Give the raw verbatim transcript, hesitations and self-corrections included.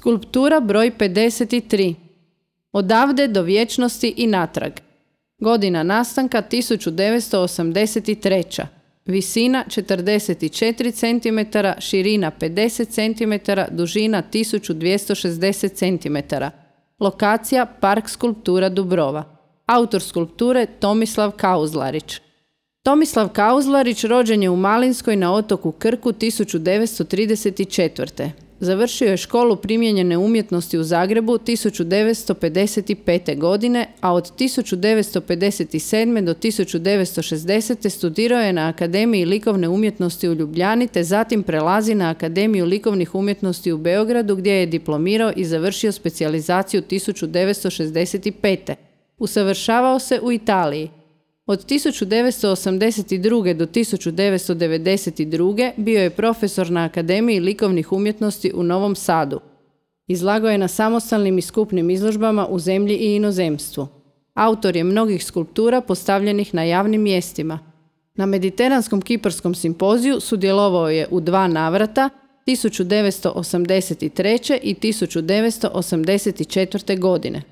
Skulptura broj pedeset tri. Odavde do vječnosti i natrag. Godina nastanka tisuću devetsto osamdeset treća. Visina četrdeset četiri centimetara, širina pedeset centimetara, dužina tisuću dvjesto šezdeset centimetara. Lokacija Park skulptura Dubrova. Autor skulpture Tomislav Kauzlarić. Tomislav Kauzlarić rođen je u Malinskoj na otoku Krku tisuću devetsto trideset četvrte. Završio je školu primijenjene umjetnosti u Zagrebu tisuću devetsto pedeset pete. godine, a od tisuću devetsto pedeset sedme. do tisuću devetsto šezdesete. studirao je na Akademiji likovne umjetnosti u Ljubljani, te zatim prelazi na Akademiju likovnih umjetnosti u Beogradu, gdje je diplomirao i završio specijalizaciju tisuću devetsto šezdeset pete. Usavršavao se u Italiji. Od tisuću devetsto osamdeset druge. do tisuću devetsto devedeset druge. bio je profesor na Akademiji likovnih umjetnosti u Novom Sadu. Izlagao je na samostalnim i skupnim izložbama u zemlji i inozemstvu. Autor je mnogih skulptura postavljenih na javnim mjestima. Na Mediteranskom kiparskom simpoziju sudjelovao je u dva navrata tisuću devetsto osamdeset treće. i tisuću devetsto osamdeset četvrte. godine.